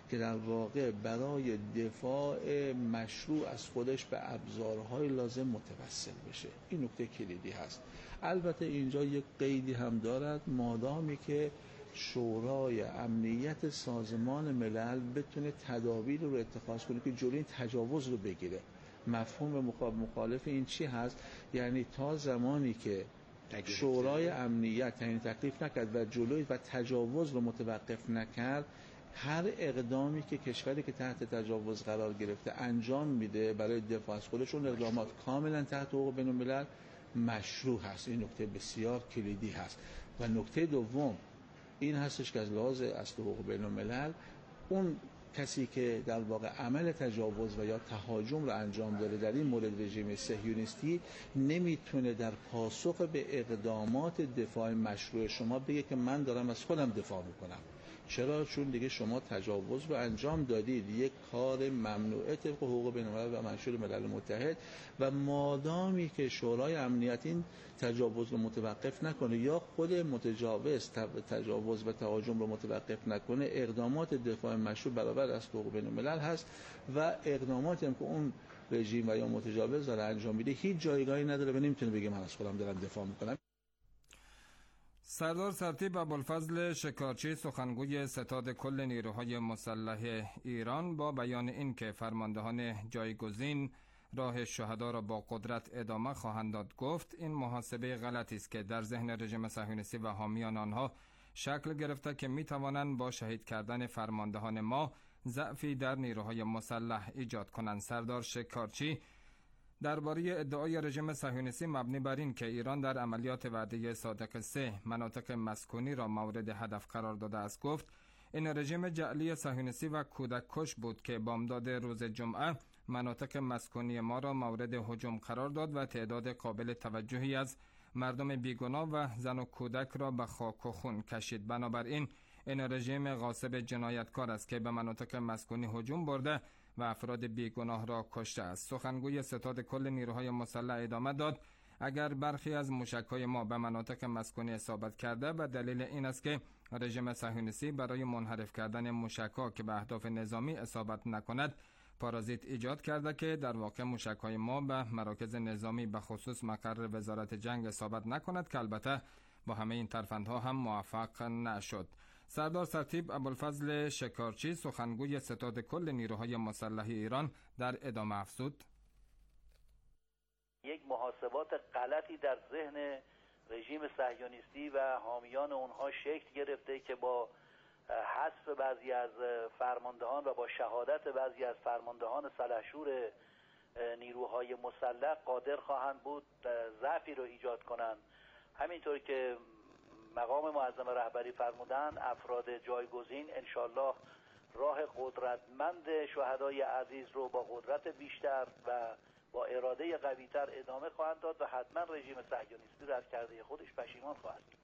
که در واقع برای دفاع مشروع از خودش به ابزارهای لازم متوسل بشه. این نکته کلیدی هست. البته اینجا یک قیدی هم دارد، مادامی که شورای امنیت سازمان ملل بتونه تدابیر رو اتخاذ کنه که جلوی این تجاوز رو بگیره. مفهوم مخالف این چی هست؟ یعنی تا زمانی که شورای امنیت تعیین تکلیف نکرد و جلوی و تجاوز رو متوقف نکرد، هر اقدامی که کشوری که تحت تجاوز قرار گرفته انجام میده برای دفاع از خودش، اون اقدامات کاملا تحت حقوق بین الملل مشروع هست. این نکته بسیار کلیدی هست. و نکته دوم این هستش که از لحاظ اصل حقوق بین الملل، اون کسی که در واقع عمل تجاوز و یا تهاجم رو انجام داره در این مورد رژیم صهیونیستی نمیتونه در پاسخ به اقدامات دفاع مشروع شما بگه که من دارم از خودم دفاع میکنم. چرا؟ چون دیگه شما تجاوز رو انجام دادید، یک کار ممنوعه طبق حقوق بین الملل و منشور ملل متحد، و مادامی که شورای امنیت این تجاوز رو متوقف نکنه یا خود متجاوز تجاوز و تهاجم رو متوقف نکنه، اقدامات دفاع مشروع برابر از حقوق بین الملل هست و اقداماتی هم که اون رژیم و یا متجاوز داره انجام میده هیچ جایگاهی نداره و نمیتونه بگه من از خودم دارم دفاع میکنم. سردار سرتیپ ابوالفضل شکارچی، سخنگوی ستاد کل نیروهای مسلح ایران، با بیان این که فرماندهان جایگزین راه شهدا را با قدرت ادامه خواهند داد، گفت این محاسبه غلطی است که در ذهن رژیم صهیونیستی و حامیان آنها شکل گرفته که می توانند با شهید کردن فرماندهان ما ضعفی در نیروهای مسلح ایجاد کنند. سردار شکارچی درباره ادعای رژیم صهیونیستی مبنی بر این که ایران در عملیات وعده صادق 3 مناطق مسکونی را مورد هدف قرار داده است، گفت این رژیم جعلی صهیونیستی و کودک کش بود که بامداد روز جمعه مناطق مسکونی ما را مورد هجوم قرار داد و تعداد قابل توجهی از مردم بیگناه و زن و کودک را به خاک و خون کشید. بنابراین این رژیم غاصب جنایتکار است که به مناطق مسکونی هجوم برده و افراد بیگناه را کشته است. سخنگوی ستاد کل نیروهای مسلح ادامه داد اگر برخی از موشک‌های ما به مناطق مسکونی اصابت کرده و دلیل این است که رژیم صهیونیستی برای منحرف کردن موشک‌ها که به اهداف نظامی اصابت نکند پارازیت ایجاد کرده که در واقع موشک‌های ما به مراکز نظامی به خصوص مقر وزارت جنگ اصابت نکند که البته با همه این ترفندها هم موفق نشد. سردار سرتیپ ابوالفضل شکارچی، سخنگوی ستاد کل نیروهای مسلح ایران، در ادامه افزود: یک محاسبات غلطی در ذهن رژیم صهیونیستی و حامیان اونها شکل گرفته که با حذف بعضی از فرماندهان و با شهادت بعضی از فرماندهان سلحشور نیروهای مسلح قادر خواهند بود ضعفی رو ایجاد کنند. همینطور که مقام معظم رهبری فرمودن، افراد جایگزین انشالله راه قدرتمند شهدای عزیز رو با قدرت بیشتر و با اراده قوی‌تر ادامه خواهند داد و حتما رژیم صهیونیستی را از کرده خودش پشیمان خواهد کرد.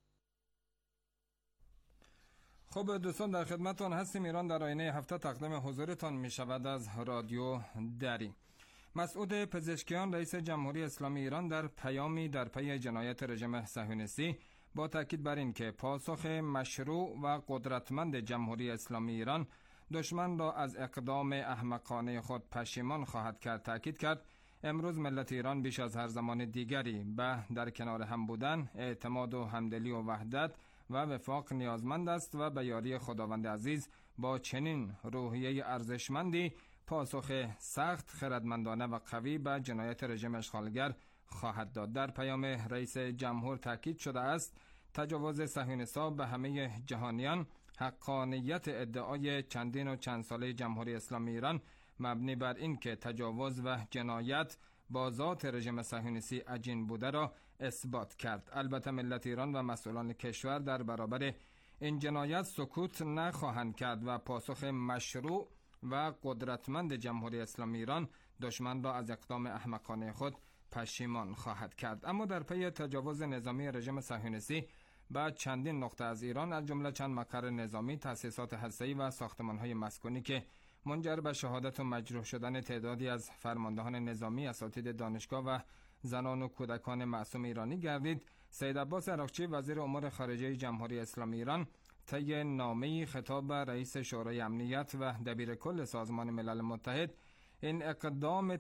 خب دوستان، در خدمتتان هستیم. ایران در آینه هفته تقدیم حضورتان می شود از رادیو دری. مسعود پزشکیان، رئیس جمهوری اسلامی ایران، در پیامی در پی جنایت رژیم صهیونیستی با تاکید بر این که پاسخ مشروع و قدرتمند جمهوری اسلامی ایران دشمن را از اقدام احمقانه خود پشیمان خواهد کرد، تاکید کرد امروز ملت ایران بیش از هر زمان دیگری به در کنار هم بودن، اعتماد و همدلی و وحدت و وفاق نیازمند است و به یاری خداوند عزیز با چنین روحیه ارزشمندی پاسخ سخت، خردمندانه و قوی به جنایت رژیم اشغالگر خواهد داد. در پیام رئیس جمهور تاکید شده است تجاوز صهیونیست‌ها به همه جهانیان، حقانیت ادعای چندین و چند ساله جمهوری اسلامی ایران مبنی بر این که تجاوز و جنایت با ذات رژیم صهیونیستی عجین بوده را اثبات کرد. البته ملت ایران و مسئولان کشور در برابر این جنایت سکوت نخواهند کرد و پاسخ مشروع و قدرتمند جمهوری اسلامی ایران دشمن را از اقدام احمقانه خود پشیمان خواهد کرد. اما در پی تجاوز نظامی رژیم صهیونیستی به چندین نقطه از ایران، از جمله چند مقر نظامی، تأسیسات هسته‌ای و ساختمان‌های مسکونی که منجر به شهادت و مجروح شدن تعدادی از فرماندهان نظامی، اساتید دانشگاه و زنان و کودکان معصوم ایرانی گردید، سید عباس عراقچی، وزیر امور خارجه جمهوری اسلامی ایران، طی نامه‌ای خطاب به رئیس شورای امنیت و دبیر کل سازمان ملل متحد این اقدام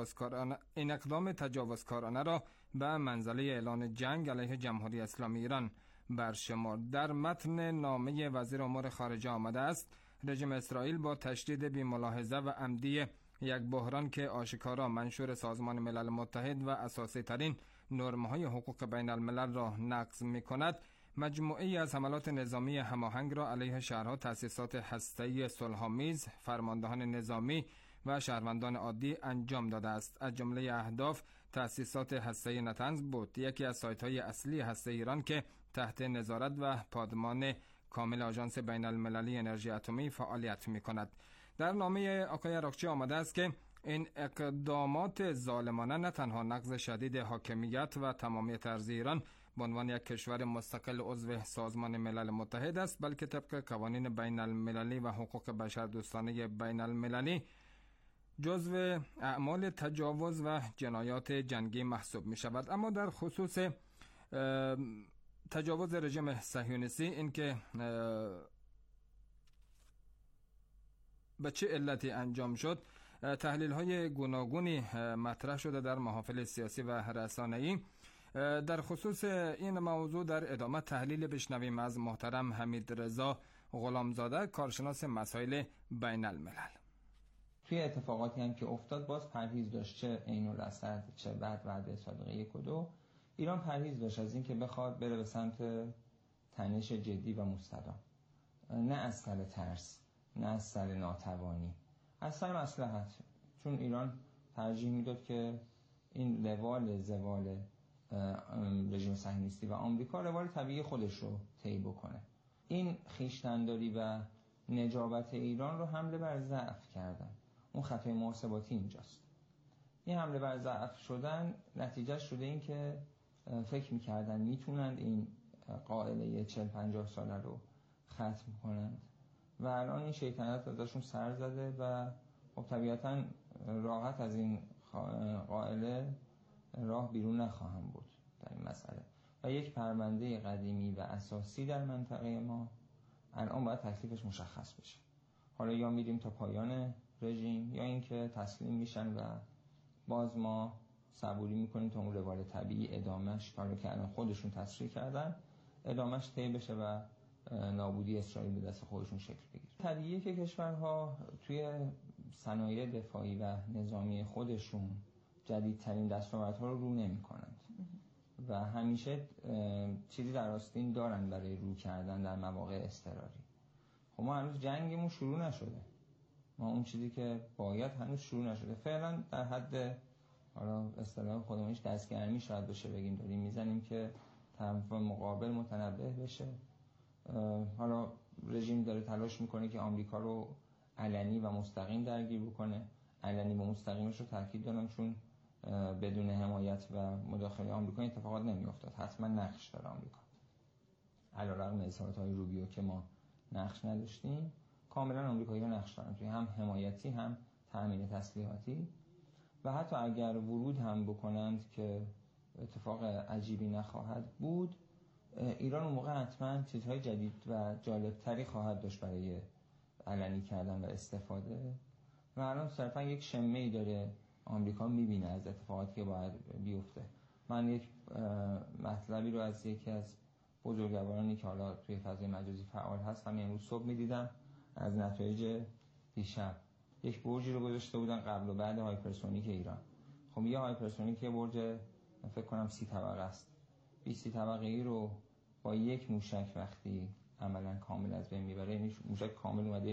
تجاوزکارانه را به منزله اعلان جنگ علیه جمهوری اسلامی ایران برشمرد. در متن نامه وزیر امور خارجه آمده است رژیم اسرائیل با تشدید بی‌ملاحظه و عمدی یک بحران که آشکارا منشور سازمان ملل متحد و اساسی ترین نرم‌های حقوق بین الملل را نقض می‌کند، مجموعه‌ای از حملات نظامی هماهنگ را علیه شهرها، تأسیسات هسته‌ای صلح‌آمیز، فرماندهان نظامی و شهروندان عادی انجام داده است. از جمله اهداف تأسیسات هسته‌ای نتنز بود، یکی از سایت‌های اصلی هسته ایران که تحت نظارت و پادمان کامل آژانس بین المللی انرژی اتمی فعالیت می‌کند. در نامه آقای عراقچی آمده است که این اقدامات ظالمانه نه تنها نقض شدید حاکمیت و تمامیت ارضی ایران به عنوان یک کشور مستقل عضو سازمان ملل متحد است، بلکه طبق قوانین بین المللی و حقوق بشر دوستانه بین المللی جزو اعمال تجاوز و جنایات جنگی محسوب می شود. اما در خصوص تجاوز رژیم صهیونیستی، اینکه به چه علتی انجام شد، تحلیل های گوناگونی مطرح شده در محافل سیاسی و رسانه‌ای. در خصوص این موضوع در ادامه تحلیل بشنویم از محترم حمیدرضا غلامزاده، کارشناس مسائل بین الملل. توی اتفاقاتی هم که افتاد باز پرهیز داشت، چه عین الرصد چه بعد صادقه 1 و 2. ایران پرهیز داشت از این که بخواد بره به سمت تنش جدی و مستدام، نه از سر ترس، نه از سر ناتوانی، از سر مصلحت. چون ایران ترجیح میداد که این زوال رژیم صهیونیستی و آمریکا روال طبیعی خودش رو طی بکنه. این خویشتن‌داری و نجابت ایران رو حمله بر ضعف کردن. اون خطای محاسباتی اینجاست. این حمله بر ضعف شدن نتیجه شده این که فکر می‌کردن میتونند این قائله 40-50 ساله رو ختم کنند و الان این شیطنت ازشون سر زده و خب طبیعتاً راحت از این قائله راه بیرون نخواهم بود در این مسئله. و یک پرونده قدیمی و اساسی در منطقه ما الان باید تکلیفش مشخص بشه. حالا یا میریم تا پایان رژیم یا اینکه تسلیم میشن و باز ما صبوری میکنیم تا اون روال طبیعی ادامهش، کاری که الان خودشون تصریح کردن، ادامهش طی بشه و نابودی اسرائیل به دست خودشون شکل بگیره. طبیعیه که کشورها توی صنایع دفاعی و نظامی خودشون جدیدترین دستاوردها رو نمی‌کنند و همیشه چیزی در آستین دارن برای رو کردن در مواقع اضطراری. خب ما هنوز جنگمون شروع نشده، ما اون چیزی که باید هنوز شروع نشده. فعلا در حد حالا اصطلاح خودمونش دستگرمی شاید بشه بگیم داریم میزنیم که طرف مقابل متنبه بشه. حالا رژیم داره تلاش میکنه که آمریکا رو علنی و مستقیم درگیر بکنه. علنی و مستقیمش رو تاکید دارم چون بدون حمایت و مداخله آمریکا اتفاقات نمیافتاد. حتما نقش داره آمریکا. علیرغم اظهارات‌های روبیو که ما نقش نداشتیم، کاملا آمریکایی‌ها نقش دارن توی هم حمایتی هم تامین تسلیحاتی. و حتی اگر ورود هم بکنند که اتفاق عجیبی نخواهد بود، ایران اون موقع حتما چیزهای جدید و جالبتری خواهد داشت برای علنی کردن و استفاده. و الان صرفا یک شمه‌ای داره آمریکا میبینه از اتفاقاتی که باید بیفته. من یک مطلبی رو از یکی از بزرگوارانی که حالا توی فضای مجازی فعال هست همین امروز صبح میدیدم از نتایج دیشب. یک برجی رو گذاشته بودن قبل و بعد هایپرسونیک ایران. خب یه هایپرسونیک، یه برج فکر کنم 30 طبقه است. 20 طبقه ای رو با یک موشک وقتی عملا کامل از بین میبره، یعنی موشک کامل اومده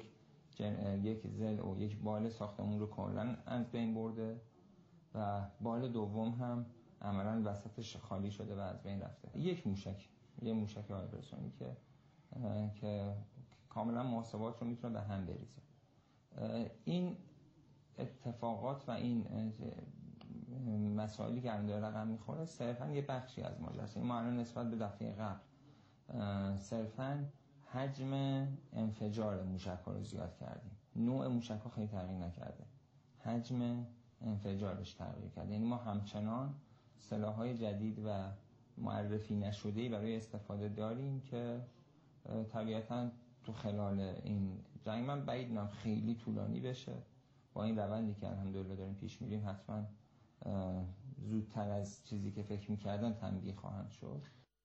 یک زل و یک بال ساختمون رو کاملا از بین برده و بال دوم هم عملا وسطش خالی شده و از بین رفته. یه موشک هایپرسونیکه که کاملا محاسبات رو میتونه به هم بریزه. این اتفاقات و این مسائلی که الان داره رقم میخوره صرفا یه بخشی از ماجراست. ما الان نسبت به دفعه قبل صرفا حجم انفجار موشک‌ها رو زیاد کردیم. نوع موشک‌ها خیلی تغییر نکرده، حجم انفجارش تغییر کرده. یعنی ما همچنان سلاح‌های جدید و معرفی نشده‌ای برای استفاده داریم که طبیعتاً تو خلال این جنگ من بعید می‌دونم خیلی طولانی بشه. با این روندی که الحمدلله داریم پیش میریم حتما زودتر از چیزی که فکر می‌کردن تنبیه خواهند شد.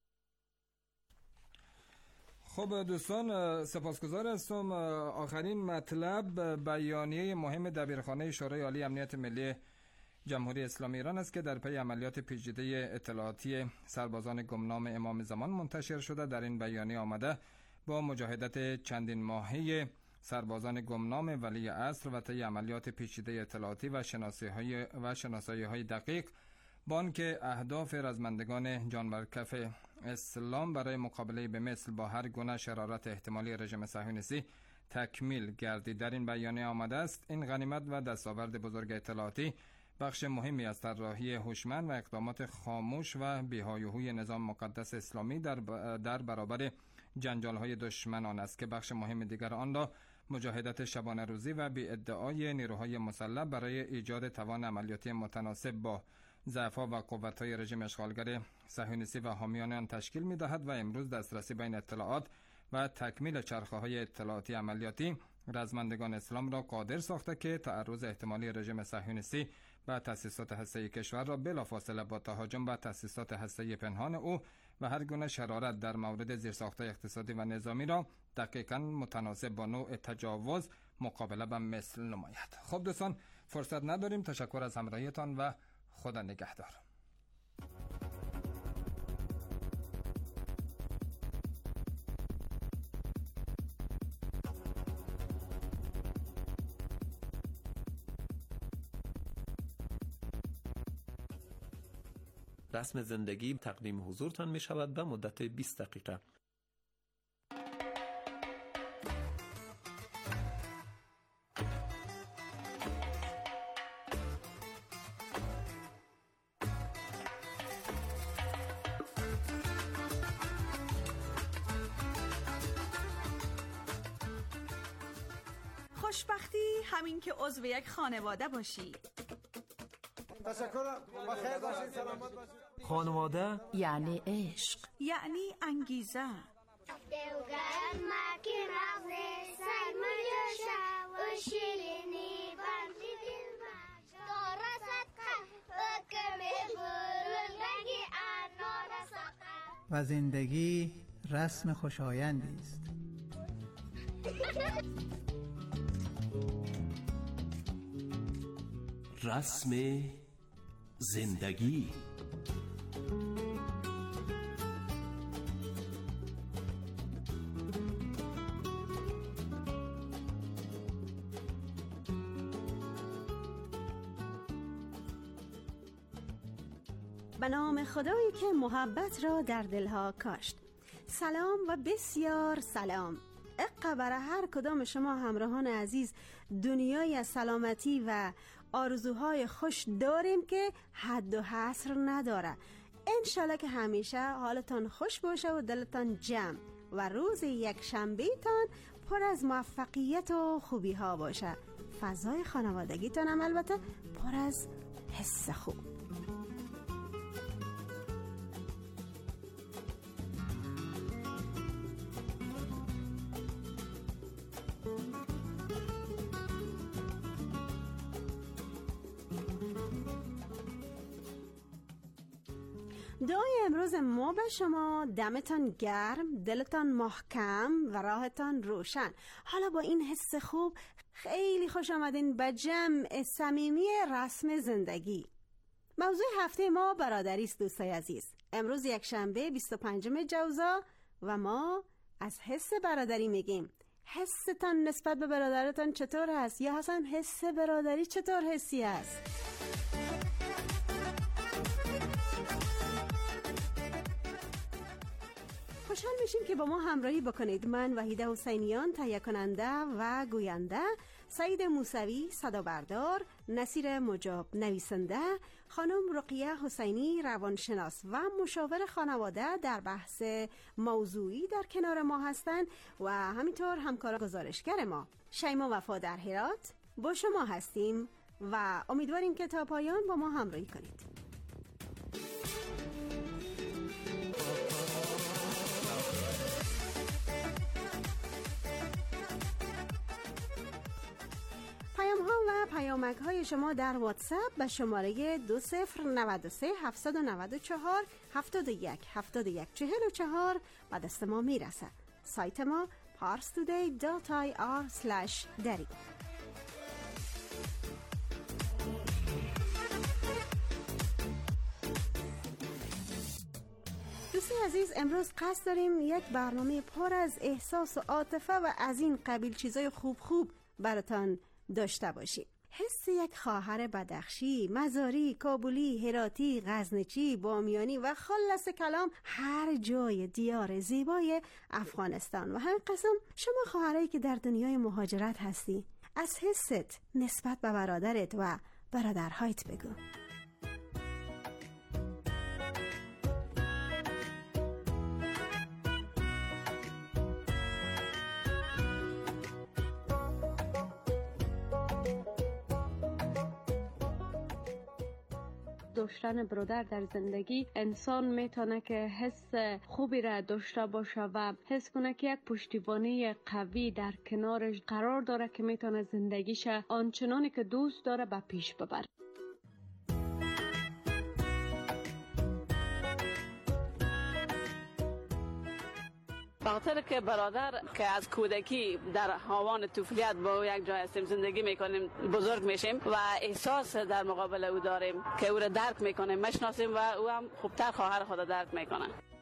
خب دوستان، سپاسگزار هستم. آخرین مطلب بیانیه مهم دبیرخانه شورای عالی امنیت ملی جمهوری اسلامی ایران است که در پی عملیات پیچیده اطلاعاتی سربازان گمنام امام زمان منتشر شده. در این بیانیه آمده با مجاهدت چندین ماهه سربازان گمنام ولی عصر و طی عملیات پیچیده اطلاعاتی و شناسایی‌های دقیق بانک اهداف رزمندگان جانورکف اسلام برای مقابله به مثل با هر گونه شرارت احتمالی رژیم صهیونیستی تکمیل گردید. در این بیانیه آمده است این غنیمت و دستاورد بزرگ اطلاعاتی بخش مهمی از طراحی هوشمند و اقدامات خاموش و بی‌هایه‌هوی نظام مقدس اسلامی در برابر جنجال‌های دشمنان است که بخش مهم دیگر آن را مجاهدت شبانه روزی و بی ادعای نیروهای مسلح برای ایجاد توان عملیاتی متناسب با ضعف‌ها و قوت‌های رژیم اشغالگر صهیونیستی و حامیان آن تشکیل می‌دهد و امروز دسترسی به این اطلاعات و تکمیل چرخه‌های اطلاعاتی عملیاتی رزمندگان اسلام را قادر ساخته که تعرض احتمالی رژیم صهیونیستی و تأسیسات هسته‌ای کشور را بلافاصله با تهاجم به تأسیسات هسته‌ای پنهان او و هر گونه شرارت در مورد زیرساخت‌های اقتصادی و نظامی را دقیقاً متناسب با نوع تجاوز مقابله به مثل نماید. خب دوستان، فرصت نداریم. تشکر از همراهیتان و خدا نگهدار. رسم زندگی تقدیم حضورتان می شود به مدت 20 دقیقه. خوشبختی همین که عضو یک خانواده باشی. تشکر. بخیر باشید، سلامت باشید. خانواده یعنی عشق، یعنی انگیزه. و زندگی رسم خوشایندی است. رسم زندگی. به نام خدایی که محبت را در دلها کاشت. سلام و بسیار سلام. اقا برای هر کدام شما همراهان عزیز. دنیای از سلامتی و آرزوهای خوش داریم که حد و حصر نداره. انشالله که همیشه حالتان خوش باشه و دلتان جمع و روز یک شنبه‌تان پر از موفقیت و خوبی ها باشه. فضای خانوادگیتان هم البته پر از حس خوب. دعای امروز ما به شما: دمتان گرم، دلتان محکم و راهتان روشن. حالا با این حس خوب خیلی خوش آمدین به جمع صمیمی رسم زندگی. موضوع هفته ما برادری است دوستای عزیز. امروز یک شنبه 25 جوزا و ما از حس برادری میگیم. حستان نسبت به برادرتان چطور هست؟ یا اصلا حس برادری چطور حسی است؟ خوشحال میشیم که با ما همراهی بکنید. من وحیده حسینیان تهیه کننده و گوینده، سعید موسوی صدابردار، نصیر مجاب نویسنده، خانم رقیه حسینی روانشناس و مشاور خانواده در بحث موضوعی در کنار ما هستند و همینطور همکار گزارشگر ما شیما وفا در هرات با شما هستیم و امیدواریم که تا پایان با ما همراهی کنید. و پیامک های شما در واتساپ به شماره 2093 794 71 71 44 به دست ما میرسه. سایت ما parstoday.ir/dari. دوستی عزیز، امروز قصد داریم یک برنامه پر از احساس و عاطفه و از این قبیل چیزای خوب براتان داشته باشیم. حس یک خواهر بدخشی، مزاری، کابلی، هراتی، غزنچی، بامیانی و خلاص کلام هر جای دیار زیبای افغانستان. و همین قسم شما خواهرایی که در دنیای مهاجرت هستی، از حست نسبت به برادرت و برادرهایت بگو. داشتن برادر در زندگی انسان میتونه که حس خوبی را داشته باشه و حس کنه که یک پشتیبانی قوی در کنارش قرار داره که میتونه زندگیش آنچنانی که دوست داره به پیش ببره. بخاطر که برادر که از کودکی در هاوان طفولیت با یک جای هستیم، زندگی میکنیم، بزرگ میشیم و احساس در مقابل او داریم که او را درک میکنیم، میشناسیم و او هم خوبتر خواهر خود درک میکنه.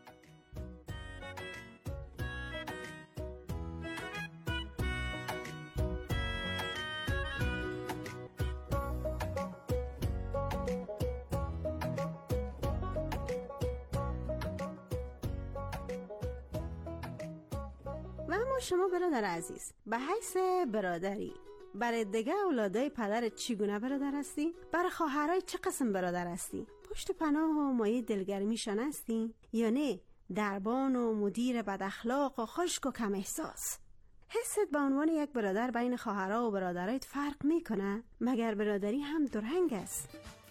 و اما شما برادر عزیز، به حیث برادری برای دیگه اولادای پدر چگونه برادر هستی؟ برای خواهرای چه قسم برادر هستی؟ پشت پناه و مایه دلگرمیشان هستی؟ یا نه دربان و مدیر بد اخلاق و خشک و کم احساس؟ حست به عنوان یک برادر بین خواهرها و برادرایت فرق میکنه؟ مگر برادری هم درنگ است؟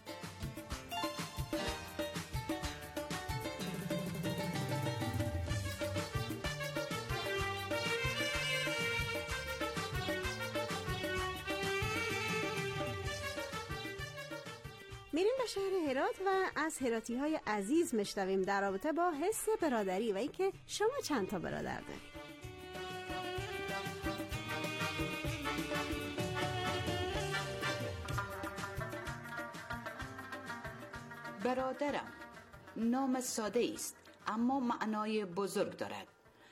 میریم به شهر هرات و از هراتی های عزیز مشنویم در رابطه با حس برادری و اینکه شما چند تا برادر دارید. برادرم نام ساده است اما معنای بزرگ دارد.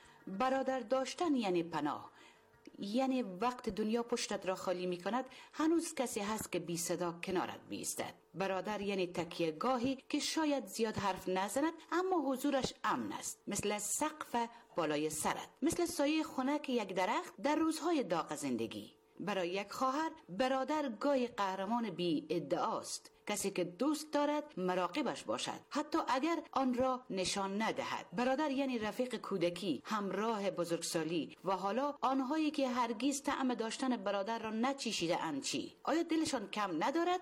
برادر داشتن یعنی پناه، یعنی وقت دنیا پشتت را خالی می کند هنوز کسی هست که بی صدا کنارت بیستد. برادر یعنی تکیه گاهی که شاید زیاد حرف نزند اما حضورش امن است، مثل سقف بالای سرت، مثل سایه خنک یک درخت در روزهای داغ زندگی. برای یک خواهر برادر گاهی قهرمان بی ادعاست، کسی که دوست دارد مراقبش باشد حتی اگر آن را نشان ندهد. برادر یعنی رفیق کودکی، همراه بزرگسالی و حالا آنهایی که هرگز طعم داشتن برادر را نچشیده اند. چی؟ آیا دلشان کم ندارد؟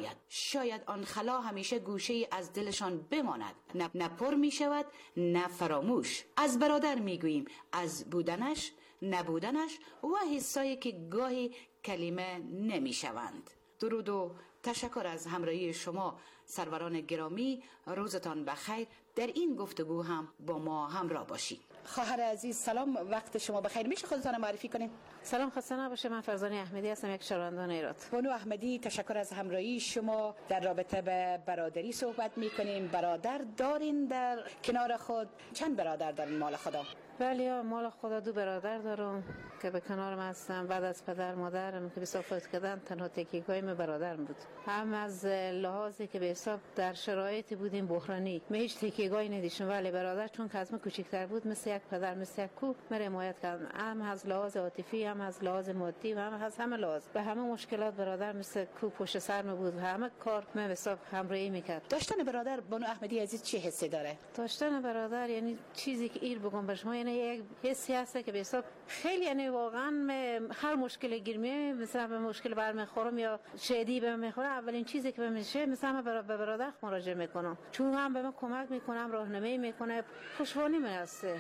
شاید آن خلا همیشه گوشه از دلشان بماند، نه پر می شود نه فراموش. از برادر می گوییم از بودنش، نبودنش و حسایی که گاهی کلمه نمی شوند. درود و تشکر از همراهی شما سروران گرامی. روزتان بخیر. در این گفتگو هم با ما همراه باشید. خواهر عزیز سلام، وقت شما بخیر. میشه خودتان معرفی کنین؟ سلام، خسته نباشه. من فرزانه احمدی هستم، یک شهروندان هرات. بانو احمدی، تشکر از همراهی شما. در رابطه به برادری صحبت میکنیم. برادر دارین در کنار خود؟ چند برادر دارین مال خدا؟ بله، مال خدا 2 برادر دارم که به کنارم هستم. بعد از پدر مادرم که به فوت کردن تنها تکیه‌گاه من برادرم بود. هم از لحاظی که به حساب در شرایطی بودیم بحرانی، من هیچ تکیه‌گاهی نداشتم، ولی برادر چون که از من کوچکتر بود مثل یک پدر، مثل یک کوه مرا حمایت کرد، هم از لحاظ عاطفی، هم از لحاظ مادی و هم از همه لحاظ. به همه مشکلات برادر مثل کوه پشت سر من بود و همه کار من به حساب همراهی میکرد. داشتن برادر بانو احمدی عزیز چه حسی داره؟ داشتن برادر یعنی چیزی که ایر بگم به شما، یعنی یک حسی هست که به حساب خیلی، یعنی واقعا هر مشکل گیرمی مثلا به مشکل برمیخورم یا شدی به میخوره، اولین چیزی که میشه مثلا به برادر مراجعه میکنم، چون هم به من کمک میکنم، راهنمایی میکنه، پشتوانه من هست.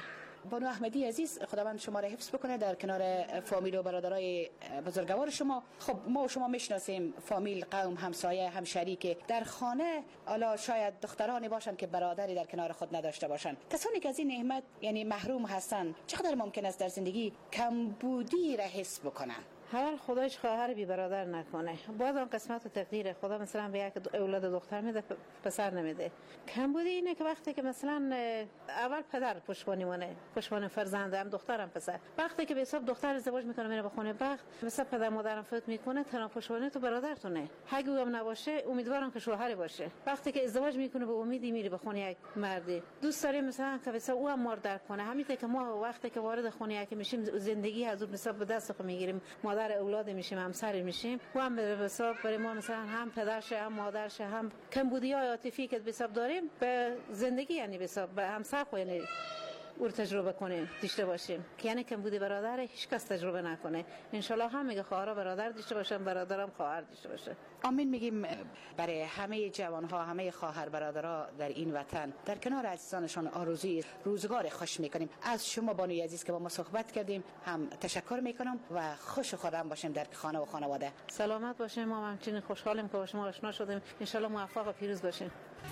بانو احمدی عزیز خداوند شما را حفظ بکنه در کنار فامیل و برادرای بزرگوار شما. خب ما و شما میشناسیم فامیل، قوم، همسایه، همشریک در خانه، حالا شاید دخترانی باشن که برادری در کنار خود نداشته باشن. کسانی که از این نعمت یعنی محروم هستن چقدر ممکن است در زندگی کمبودی را حس بکنن؟ هر خدایش خواهر بی برادر نکنه. باز اون قسمت و تقدیر خدا مثلا به یک اولاد دختر میده پسر نمیده. کمبودی اینه که وقتی که مثلا اول پدر پشتوانه مونه، پشتوانه فرزند، هم دخترم پسر. وقتی که به حساب دختر ازدواج میکنه میره به خونه بخت، مثلا پدر مادرم فوت میکنه، تنها پشتوانه تو برادرتونه. اگه هم نباشه امیدوارم که شوهری باشه. وقتی که ازدواج میکنه به امیدی میره به خونه یک مردی. دوست داریم مثلا که مثلا او هم مردر کنه. همین که ما وقتی که وارد خونه یکی میشیم زندگی از اون حساب به دست خود میگیریم. مادر اولاد میشیم، همسر میشیم، و هم به حساب برای ما مثلا هم پدرشه، هم مادرشه، هم کمبودی‌های عاطفی که به حساب داریم به زندگی، یعنی به حساب به همسر خو یعنی او تجربه کنیم، داشته باشیم که یعنی کمبودی برادر هیچ کس تجربه نکنه. ان شاء الله هم میگه خواهرا برادر داشته باشن، برادرم خواهر داشته باشه. آمین میگیم برای همه جوانها، همه خواهر برادرها در این وطن در کنار عزیزانشان آرزوی روزگار خوش میکنیم. از شما بانوی عزیز که با ما صحبت کردیم هم تشکر میکنم و خوش و خرم باشیم در خانه و خانواده. سلامت باشیم. ما همچنین خوشحالیم که با شما آشنا شدیم. ان شاء الله موفق و پیروز باشیم.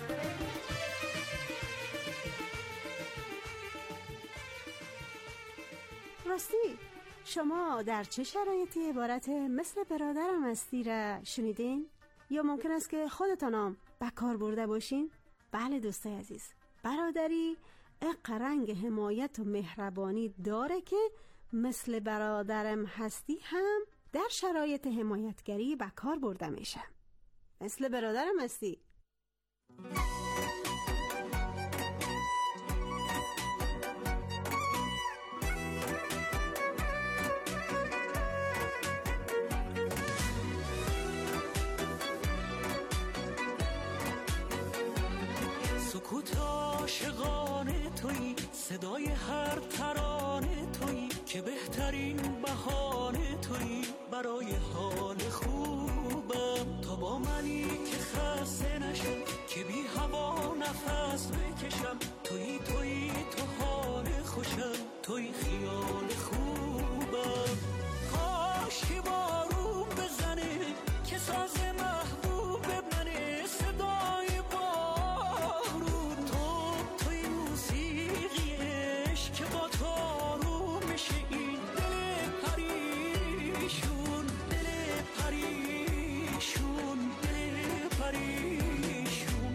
راستی شما در چه شرایطی عبارت مثل برادرم هستی را شنیدین؟ یا ممکن است که خودتان هم به کار برده باشین؟ بله دوستای عزیز، برادری رنگ حمایت و مهربانی داره که مثل برادرم هستی هم در شرایط حمایتگری به کار برده میشه. مثل برادرم هستی. سکوت عاشقانه تویی، صدای هر ترانه تویی، که بهترین بهانه تویی برای حال خوبم. تا با منی که خسته نشم، که بی هوا نفس بکشم، تویی تو حال خوشم، تویی خیال خوبم. کاش که بارون بزنه که ساز محبوب منه، صدای بارون توی موسیقی عشق که با تو آروم میشه این دل پریشون، دل پریشون، دل پریشون.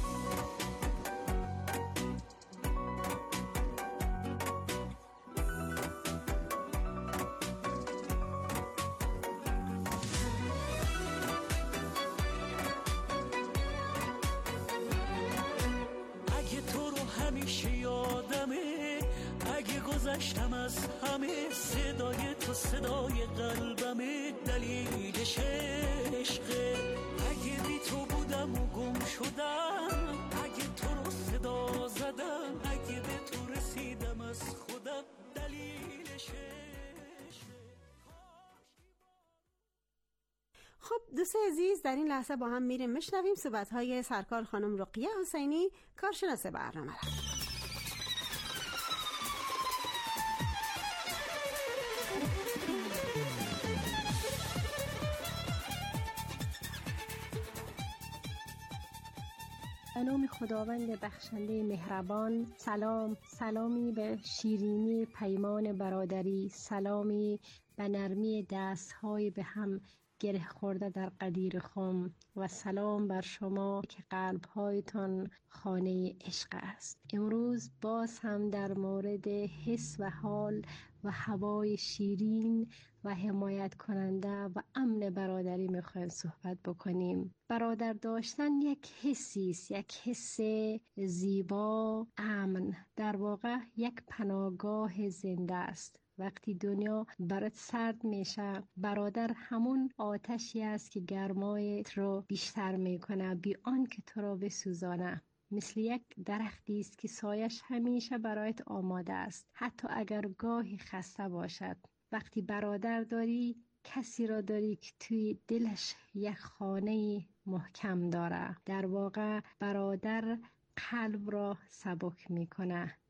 همیشه یادمه اگه گذشتم از همه، صدای تو صدای قلبمه، دلیلش عشقه. اگه بی تو بودم و گم شدم، اگه تو رو صدا زدم، اگه به تو رسیدم از خودم، دلیلش خب دوستان عزیز، در این لحظه با هم میریم میشنویم صحبت‌های سرکار خانم رقیه حسینی، کارشناس برنامه را. به نام خداوند بخشنده مهربان، سلامی به شیرینی پیمان برادری، سلامی به نرمی دست‌های به هم گره خورده در قدیر خم، و سلام بر شما که قلب‌هایتان خانه عشق است. امروز باز هم در مورد حس و حال و هوای شیرین و حمایت کننده و امن برادری میخوایم صحبت بکنیم. برادر داشتن یک حسی است، یک حس زیبا، امن، در واقع یک پناهگاه زنده است. وقتی دنیا برات سرد میشه، برادر همون آتشی است که گرمایت رو بیشتر میکنه بی آن که تو رو بسوزانه. مثل یک درختی است که سایش همیشه برایت آماده است، حتی اگر گاهی خسته باشد. وقتی برادر داری، کسی را داری که توی دلش یک خانه محکم داره. در واقع برادر قلب را سبک میکنه.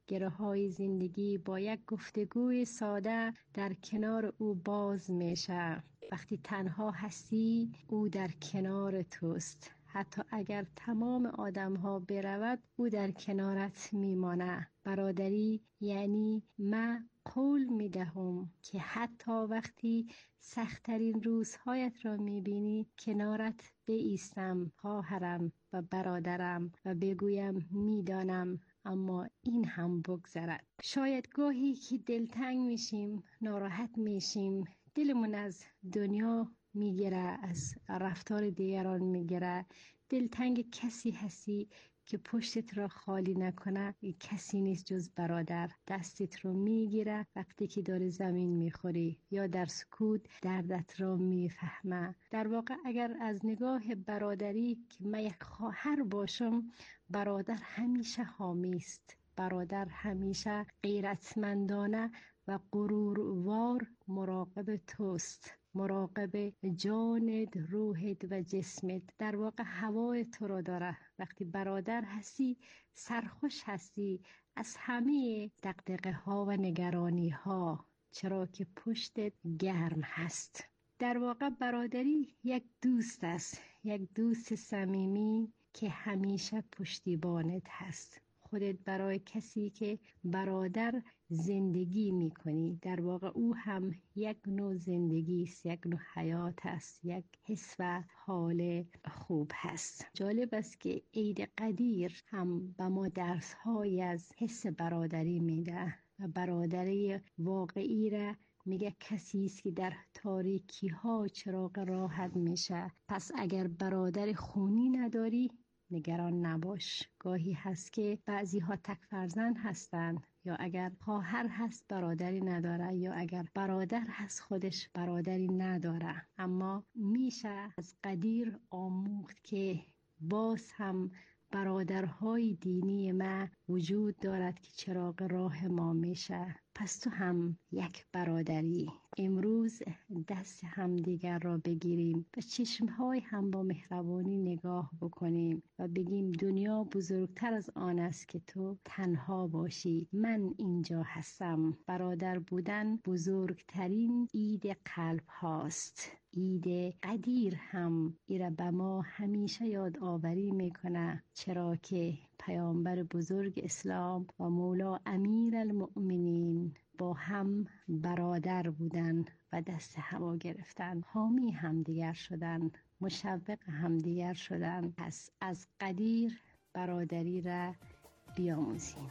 گره‌های زندگی با یک گفتگوی ساده در کنار او باز میشه. وقتی تنها هستی او در کنار توست. حتی اگر تمام آدم‌ها برود او در کنارت میمانه. برادری یعنی من قول میدهم که حتی وقتی سخت‌ترین روزهایت را میبینی کنارت بایستم خواهرم و برادرم و بگویم میدانم اما این هم بگذرد. شاید گاهی که دلتنگ میشیم، ناراحت میشیم، دلمون از دنیا میگیره، از رفتار دیگران میگیره، دلتنگ کسی هستی که پشتت را خالی نکنه. کسی نیست جز برادر. دستت رو میگیره وقتی که داری زمین میخوری یا در سکوت دردت را میفهمه. در واقع اگر از نگاه برادری که من یک خواهر باشم، برادر همیشه حامی است. برادر همیشه غیرتمندانه و غرورآور مراقب توست، مراقب جانت، روحت و جسمت. در واقع هوای تو را داره. وقتی برادر هستی سرخوش هستی از همه دغدغه ها و نگرانی ها، چرا که پشتت گرم هست. در واقع برادری یک دوست است، یک دوست صمیمی که همیشه پشتیبانت هست. خودت برای کسی که برادر زندگی میکنی، در واقع او هم یک نوع زندگی است، یک نوع حیات است، یک حس و حال خوب هست. جالب است که عید قدیر هم به ما درس های از حس برادری میده و برادری واقعی را میگه کسی است که در تاریکی ها چراغ راهت میشه. پس اگر برادر خونی نداری نگران نباش. گاهی هست که بعضی ها تک فرزند هستن، یا اگر خواهر هست برادری نداره، یا اگر برادر هست خودش برادری نداره. اما میشه از قدیر آموخت که باز هم برادرهای دینی ما وجود دارد که چراغ راه ما میشه. پس تو هم یک برادری. امروز دست همدیگر را بگیریم و چشمهای هم با مهربانی نگاه بکنیم و بگیم دنیا بزرگتر از آن است که تو تنها باشی. من اینجا هستم. برادر بودن بزرگترین عید قلب هاست. عید قدیر هم ایره به ما همیشه یاد آوری میکنه، چرا که پیامبر بزرگ اسلام و مولا امیر المؤمنین با هم برادر بودن و دست هم گرفتن، حامی همدیگر شدن، مشوق همدیگر شدن. پس از قدیر برادری را بیاموزیم.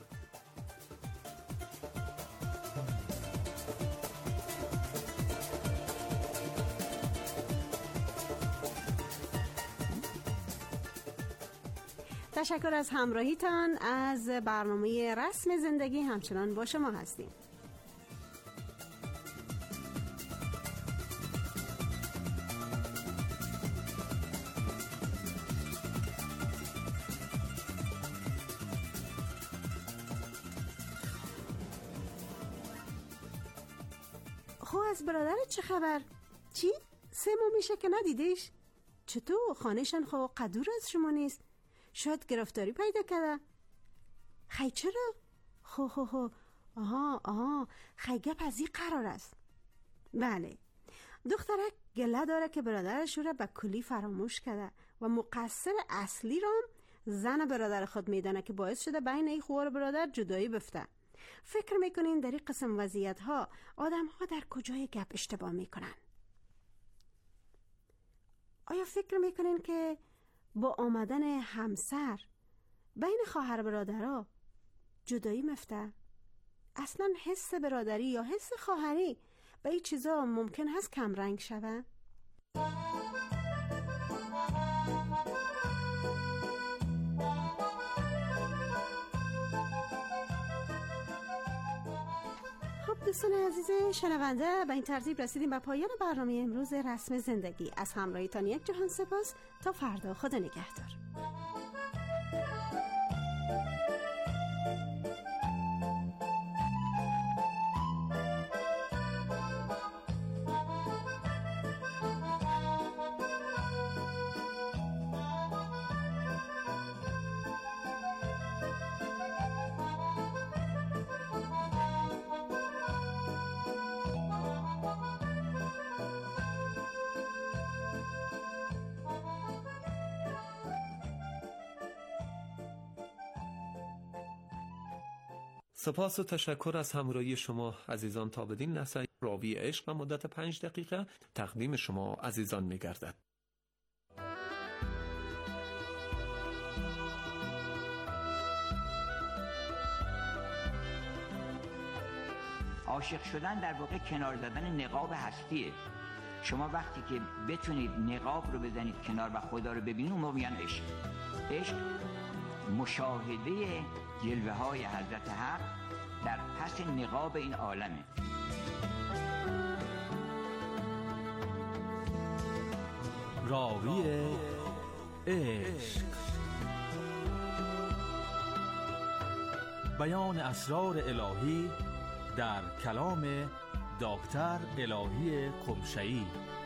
تشکر از همراهیتان از برنامه رسم زندگی. همچنان با شما هستیم. خب از برادرت چه خبر؟ چی؟ 3 ماه میشه که ندیدیش؟ چطور؟ خانهشان خب قدور از شما نیست؟ شاید گرفتاری پیدا کرده. خی چرا؟ خو آها خی گپ از این قرار است. بله، دخترک گله داره که برادرش رو به کلی فراموش کرده و مقصر اصلی رو زن برادر خود میدانه که باعث شده بین این خوار برادر جدایی بفته. فکر میکنین در این قسم وضعیت ها آدم ها در کجای گپ اشتباه میکنن؟ آیا فکر میکنین که با آمدن همسر بین خواهر برادرها جدایی مفته؟ اصلا حس برادری یا حس خواهری به این چیزا ممکن هست کم رنگ شوه؟ خب دوستان عزیز شنونده، به این ترتیب رسیدیم به پایان برنامه امروز رسم زندگی. از همراهیتان یک جهان سپاس. تا فردا، خدا نگهدار. سپاس و تشکر از همراهی شما عزیزان. تا بدین لحظه راوی عشق و مدت 5 دقیقه تقدیم شما عزیزان می‌گردد. عاشق شدن در واقع کنار زدن نقاب هستیه. شما وقتی که بتونید نقاب رو بزنید کنار و خدا رو ببینید، اون موقع میگن عشق. عشق مشاهده جلوه های حضرت حق در پس نقاب این عالمه. راوی عشق، بیان اسرار الهی در کلام دکتر الهی قمشه‌ای.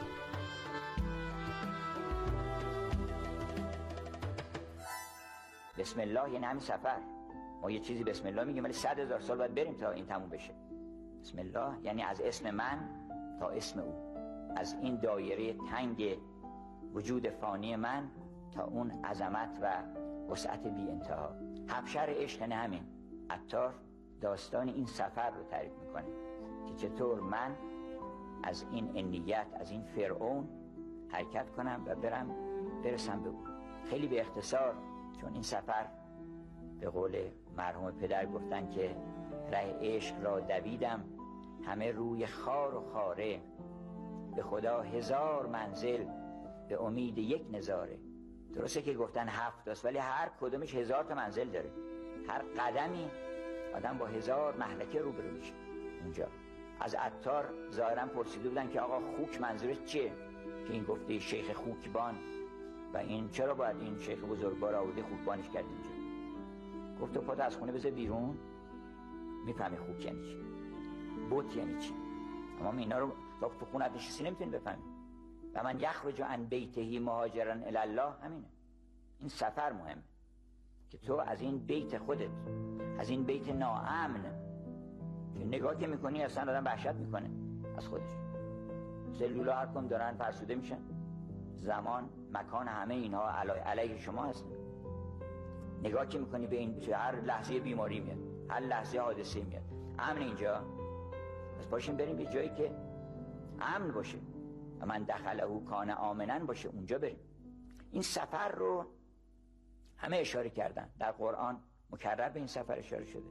بسم الله یعنی همین سفر. ما یه چیزی بسم الله میگیم ولی 100,000 سال باید بریم تا این تموم بشه. بسم الله یعنی از اسم من تا اسم او، از این دایره تنگ وجود فانی من تا اون عظمت و وسعت بی انتها. حبشر عشق نه همین. عطار داستان این سفر رو تعریف میکنه که چطور من از این انیت، از این فرعون حرکت کنم و برسم به اون. خیلی به اختصار، چون این سفر به قول مرحوم پدر گفتن که ره عشق را دویدم، همه روی خار و خاره، به خدا 1000 منزل، به امید 1 نظاره. درسته که گفتن 7 است ولی هر کدومش 1000 تا منزل داره. هر قدمی آدم با 1000 مهلکه روبرو میشه. اونجا از عطار ظاهرا پرسیده بودن که آقا خوک منظورش چیه؟ که این گفته شیخ خوکبان، و این چرا باید این شیخ بزرگوار آورده خوکبانش کرد اینجا؟ گفت تو پات از خونه بذار بیرون میفهمی خوک یعنی چی، بت یعنی چی. اما اینا رو تا تو خونت نشستی نمیتونی بفهمی. و من یخرج عن بیته مهاجرا الی الله، همینه. این سفر مهمه که تو از این بیت خودت، از این بیت ناامن که نگاه که میکنی اصلا آدم وحشت میکنه از خودش. سلولا هر کم دارن فرسوده میشن، زمان مکان همه اینها علیه شما هست. نگاه که میکنی به این، هر لحظه بیماری میاد، هر لحظه حادثه میاد. امن اینجا، پس باشیم بریم به جایی که امن باشه و من دخله کان آمنن باشه، اونجا بریم. این سفر رو همه اشاره کردن در قرآن، مکرر به این سفر اشاره شده.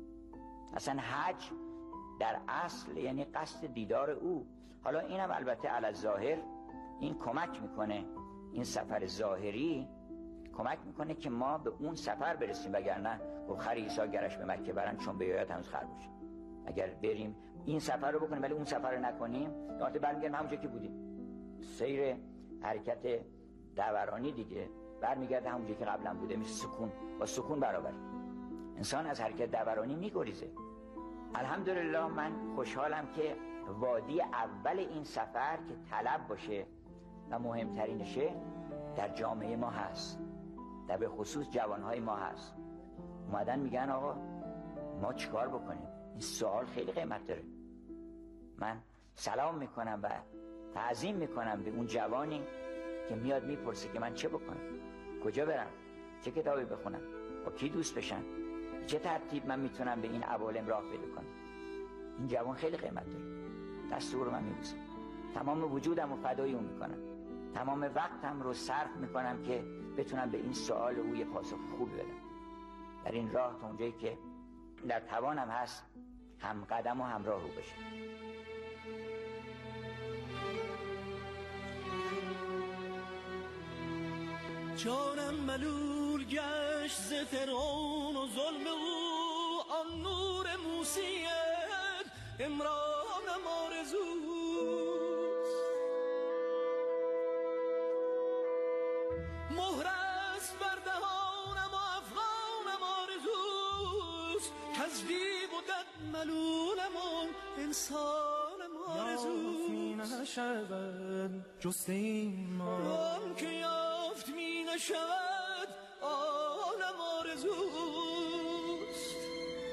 اصلا حج در اصل یعنی قصد دیدار او. حالا اینم البته علی الظاهر این کمک میکنه، این سفر ظاهری کمک میکنه که ما به اون سفر برسیم، وگرنه گفت خر عیسی گرش به مکه برن چون به یاد هنوز خر باشه. اگر بریم این سفر رو بکنیم ولی اون سفر رو نکنیم، البته برمیگردیم همونجا که بودیم. سیر حرکت دورانی دیگه برمیگرده همونجا که قبلا بوده، میشه سکون با سکون برابر. انسان از حرکت دورانی میگریزه. الحمدلله من خوشحالم که وادی اول این سفر که طلب باشه و مهمترینشه در جامعه ما هست، در به خصوص جوانهای ما هست. اومدن میگن آقا ما چیکار بکنیم؟ این سوال خیلی قیمت داره. من سلام میکنم و تعظیم میکنم به اون جوانی که میاد میپرسه که من چه بکنم، کجا برم، چه کتابی بخونم، با کی دوست بشم، چه ترتیب من میتونم به این عوالم راه پیدا کنم. این جوان خیلی قیمت داره. دست او رو من میبوسم، تمام وجودم رو فدای اون میکنم، تمام وقتم رو صرف میکنم که بتونم به این سوال او یه پاسخ خوبی بدم. در این راه تا اونجایی که در توانم هست هم قدم و همراه رو بشه. جانم ملول گشت ز فرعون و ظلم او، آن نور موسیت امرانم آرزوست. مهر است بر دهانم و افغانم آرزوست، کز دیو و دد ملولم و انسانم آرزوست. یافت می نشود جست ایمان، که یافت می نشود آنم آرزوست.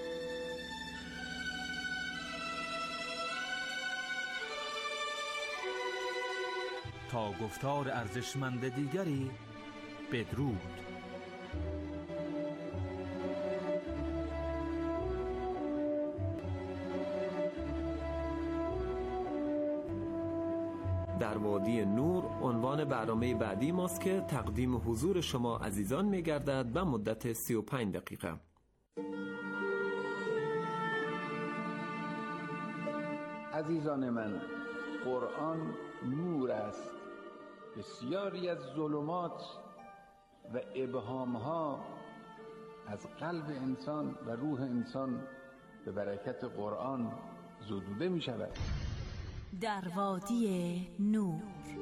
تا گفتار ارزشمند دیگری بدرود. در وادی نور عنوان برنامه بعدی ماست که تقدیم حضور شما عزیزان می‌گردد به مدت 35 دقیقه. عزیزان من، قرآن نور است. بسیاری از ظلمات و ابهام‌ها از قلب انسان و روح انسان به برکت قرآن زدوده می‌شود. در وادی نور.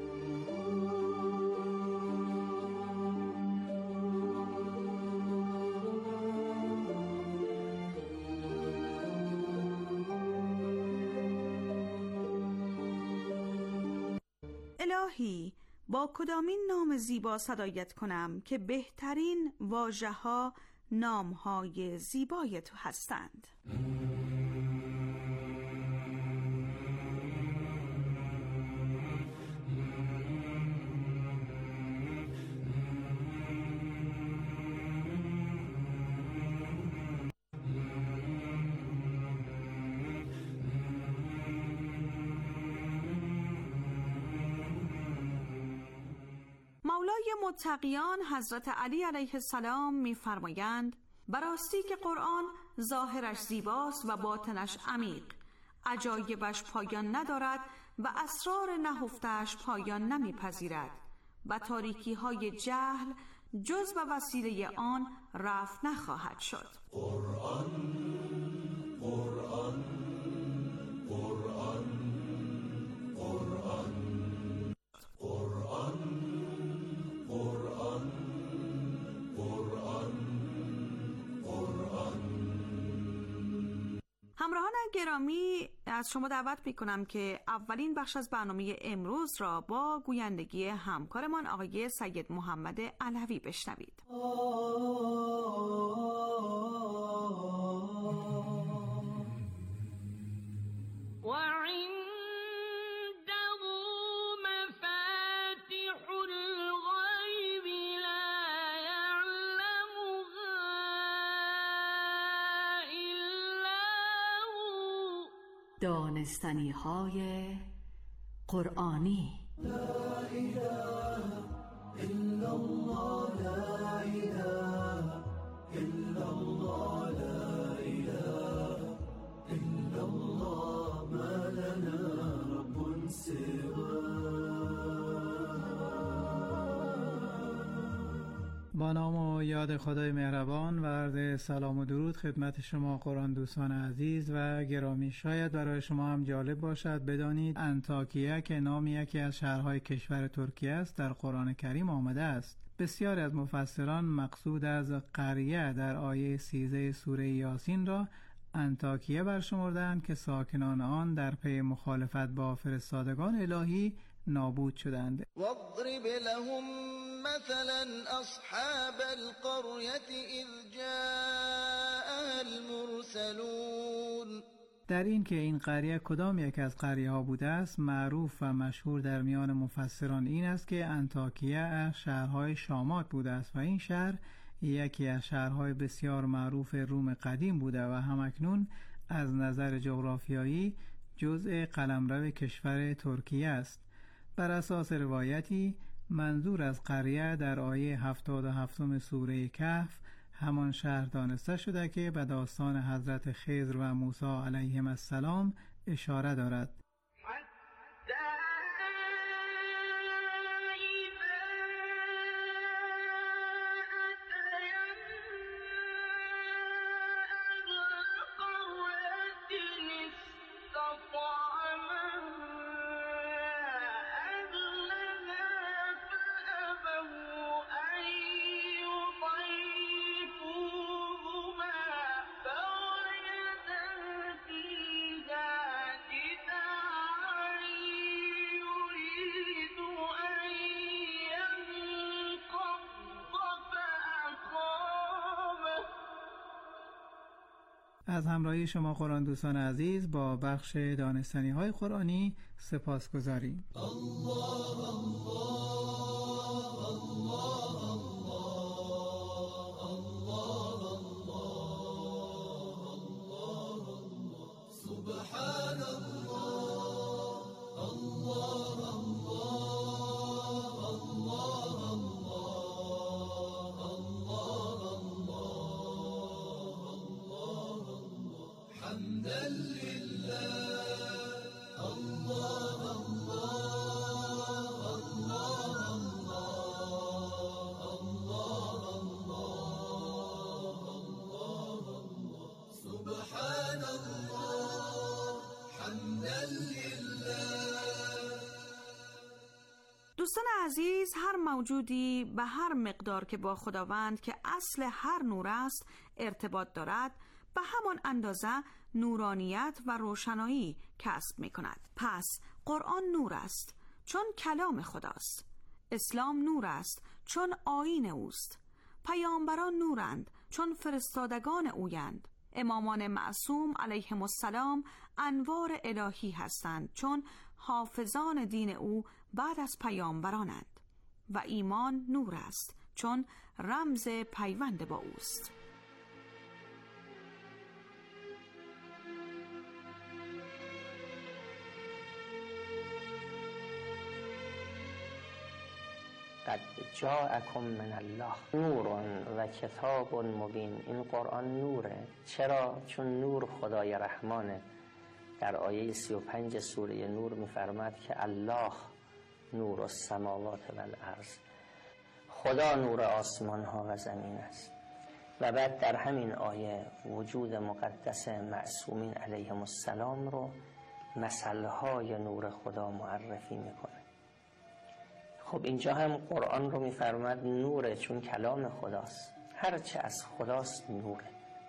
الهی، با کدامین نام زیبا صدایت کنم که بهترین واژه‌ها نام‌های زیبای تو هستند؟ مولای متقیان حضرت علی علیه السلام می‌فرمایند براستی که قرآن ظاهرش زیباست و باطنش عمیق، عجایبش پایان ندارد و اسرار نهفته‌اش پایان نمی‌پذیرد و تاریکی‌های جهل جز به وسیله آن رفع نخواهد شد. قرآن قرآن قرآن قرآن قرآن قرآن قرآن قرآن. همراهان گرامی، از شما دعوت می‌کنم که اولین بخش از برنامه امروز را با گویندگی همکارمان آقای سید محمد علوی بشنوید. دانستنی‌های قرآنی. لا اله الا الله، لا اله الا الله، لا اله الا الله، ما لنا رب سواه. با نام و یاد خدای مهربان و عرض سلام و درود خدمت شما قرآن دوستان عزیز و گرامی. شاید برای شما هم جالب باشد بدانید انطاکیه که نام یکی از شهرهای کشور ترکیه است در قرآن کریم آمده است. بسیاری از مفسران مقصود از قریه در آیه 13 سوره یاسین را انطاکیه برشمردند که ساکنان آن در پی مخالفت با فرستادگان الهی نابود شدند. واضرب لهم مثلا اصحاب القرية اذ جاءها المرسلون. در این که این قریه کدام یک از قریه ها بوده است، معروف و مشهور در میان مفسران این است که انطاکیه از شهرهای شامات بوده است و این شهر یکی از شهرهای بسیار معروف روم قدیم بوده و همکنون از نظر جغرافیایی جزء قلمرو کشور ترکیه است. بر اساس روایتی منظور از قریه در آیه 77 سوره کهف همان شهر دانسته شده که به داستان حضرت خضر و موسی علیهم السلام اشاره دارد. از همراهی شما قرآن دوستان عزیز با بخش دانستنی‌های قرآنی سپاسگزاریم. سبحان الله الله الله دوستان عزیز، هر موجودی به هر مقدار که با خداوند که اصل هر نور است ارتباط دارد، به همان اندازه نورانیت و روشنایی کسب می کند. پس قرآن نور است چون کلام خداست، اسلام نور است چون آیین اوست، پیامبران نورند چون فرستادگان اویند، امامان معصوم علیهم السلام انوار الهی هستند چون حافظان دین او بعد از پیامبرانند، و ایمان نور است چون رمز پیوند با اوست. قد جاءکم من الله نور و کتاب مبین. این قرآن نوره. چرا؟ چون نور خدای رحمانه. در آیه 35 سوره نور می‌فرماید که الله نور السماوات و الارض، خدا نور آسمان ها و زمین است. و بعد در همین آیه وجود مقدس معصومین علیهم السلام رو مثلهای نور خدا معرفی میکنه. خب اینجا هم قرآن رو میفرماد نوره چون کلام خداست، هرچه از خداست نوره.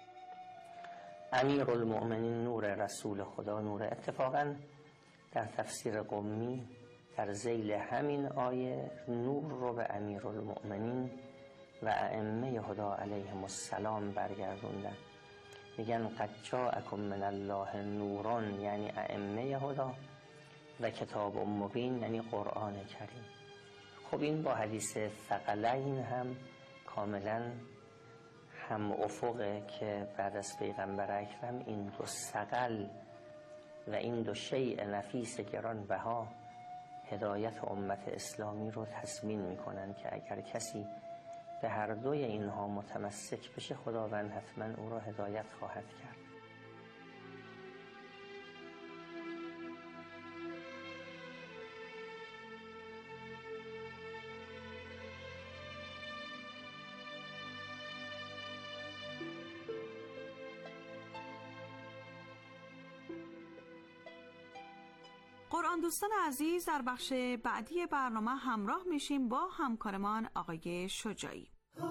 امیر المؤمنین نور، رسول خدا نوره. اتفاقا در تفسیر قمی در ذیل همین آیه نور رو به امیر المؤمنین و ائمه هدا علیهم السلام برگردوندن. میگن قد جاءکم من الله نوران، یعنی ائمه هدا، و کتاب مبین یعنی قرآن کریم. خب این با حدیث ثقلین هم کاملا هم افقه که بعد از پیغمبر اکرم این دو ثقل و این دو شیء نفیس گرانبها هدایت امت اسلامی رو تضمین میکنن که اگر کسی به هر دوی اینها متمسک بشه، خداوند حتما او را هدایت خواهد کرد. قرآن دوستان عزیز، در بخش بعدی برنامه همراه میشیم با همکارمان آقای شجاعی.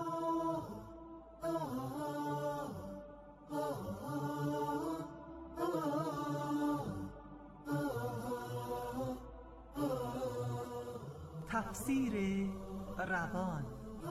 تفسیر روان.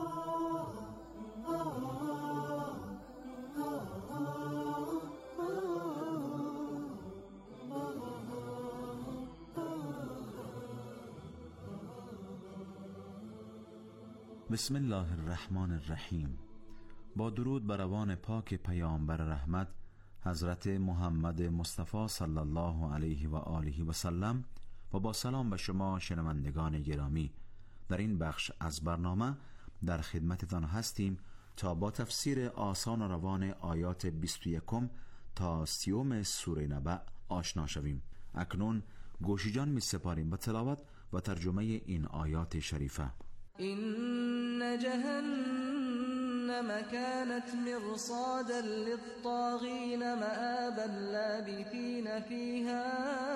بسم الله الرحمن الرحیم. با درود بر روان پاک پیامبر رحمت حضرت محمد مصطفی صلی الله علیه و آله و سلم و با سلام به شما شنوندگان گرامی، در این بخش از برنامه در خدمتتان هستیم تا با تفسیر آسان و روان آیات 21 تا 30 سوره نبأ آشنا شویم. اکنون گوش جان می سپاریم به تلاوت و ترجمه این آیات شریفه. إن جهنم كانت مرصادا للطاغين مآبا لابثين فيها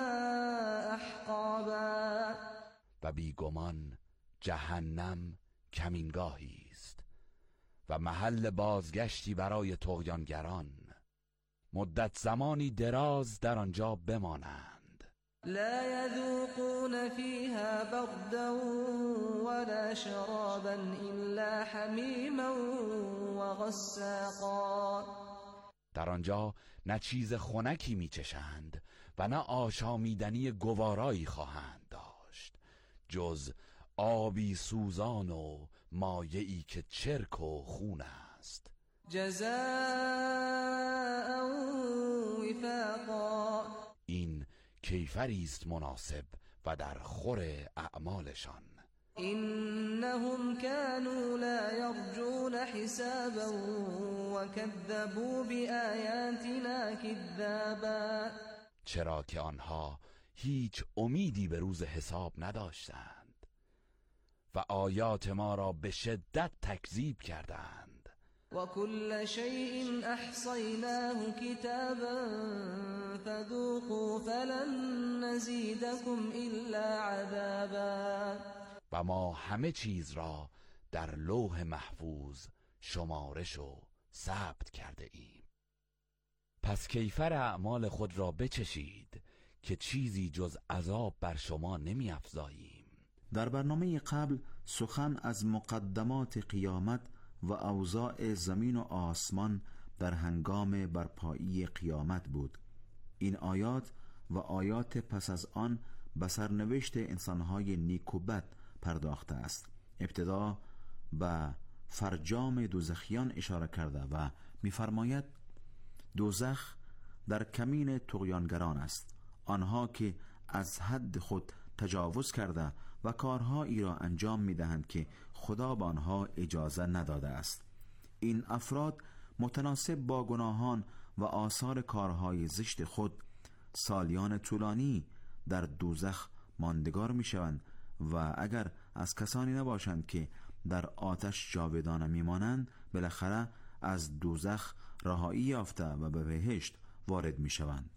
أحقابا. و بیگمان جهنم کمینگاهی است و محل بازگشتی برای طغیانگران، مدت زمانی دراز در آنجا بمانند. لا يذوقون فيها بردا ولا شرابا إلا حميما وغساقا. در آنجا نه چیز خنکی میچشند و نه آشامیدنی گوارایی خواهند داشت جز آبی سوزان و مایعی که چرک و خون است. جزاء وفاقا. این کیفری است مناسب و در خور اعمالشان. إنهم كانوا لا يرجون حسابا وكذبوا بآياتنا كذابا. چرا که آنها هیچ امیدی به روز حساب نداشتند و آیات ما را به شدت تکذیب کردند. وكل شيء احصيناه كتابا فذوقوا فلن نزيدكم الا عذابا. و و ما همه چیز را در لوح محفوظ شمارش و ثبت کرده ایم. پس کیفر اعمال خود را بچشید که چیزی جز عذاب بر شما نمی افزاییم. در برنامه قبل سخن از مقدمات قیامت و اوضاع زمین و آسمان در هنگام برپایی قیامت بود. این آیات و آیات پس از آن به سرنوشت انسانهای نیک و بد پرداخته است. ابتدا به فرجام دوزخیان اشاره کرده و می‌فرماید دوزخ در کمین طغیانگران است، آنها که از حد خود تجاوز کرده و کارهایی را انجام می‌دهند که خدا به آنها اجازه نداده است. این افراد متناسب با گناهان و آثار کارهای زشت خود سالیان طولانی در دوزخ ماندگار می‌شوند و اگر از کسانی نباشند که در آتش جاودانه میمانند، بالاخره از دوزخ رهایی یافته و به بهشت وارد میشوند.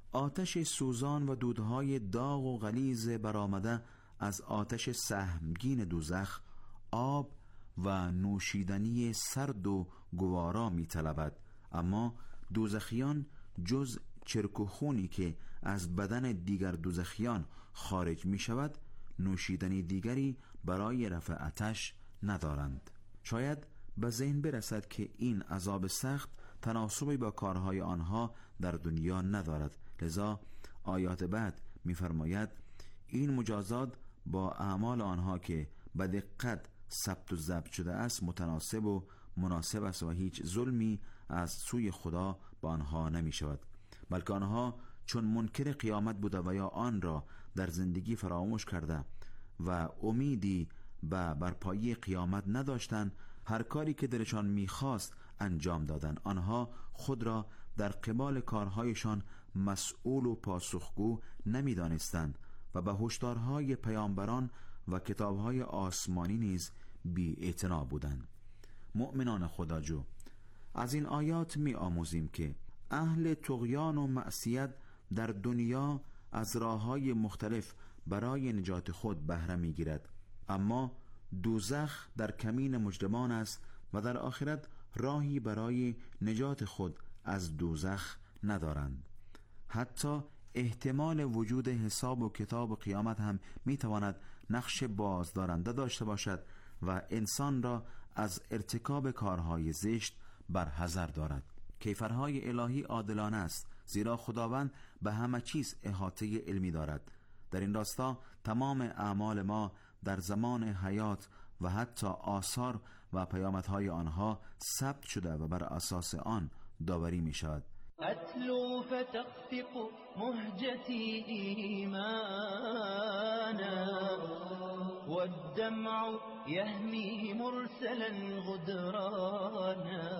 آتش سوزان و دودهای داغ و غلیظ برآمده از آتش سهمگین دوزخ آب و نوشیدنی سرد و گوارا میطلبد، اما دوزخیان جز چرک و خونی که از بدن دیگر دوزخیان خارج می شود نوشیدنی دیگری برای رفع آتش ندارند. شاید به ذهن برسد که این عذاب سخت تناسبی با کارهای آنها در دنیا ندارد، لذا آیات بعد می فرماید این مجازات با اعمال آنها که به دقت ثبت و ضبط شده است متناسب و مناسب است و هیچ ظلمی از سوی خدا با آنها نمی شود، بلکه آنها چون منکر قیامت بوده و یا آن را در زندگی فراموش کرده و امیدی به برپایی قیامت نداشتند، هر کاری که دلشان میخواست انجام دادن. آنها خود را در قبال کارهایشان مسئول و پاسخگو نمیدانستند و به هشدارهای پیامبران و کتابهای آسمانی نیز بی‌اعتنا بودند. مؤمنان خداجو، از این آیات می آموزیم که اهل طغیان و معصیت در دنیا از راه‌های مختلف برای نجات خود بهره می‌گیرد، اما دوزخ در کمین مجرمان است و در آخرت راهی برای نجات خود از دوزخ ندارند. حتی احتمال وجود حساب و کتاب و قیامت هم می‌تواند نقش بازدارنده داشته باشد و انسان را از ارتکاب کارهای زشت برحذر دارد. کیفرهای الهی عادلانه است، زیرا خداوند به همه چیز احاطه علمی دارد. در این راستا تمام اعمال ما در زمان حیات و حتی آثار و پیامدهای آنها ثبت شده و بر اساس آن داوری می شود. أتلو فتخفق مهجتي إيمانا والدمع يهمي مرسلا غدرانا.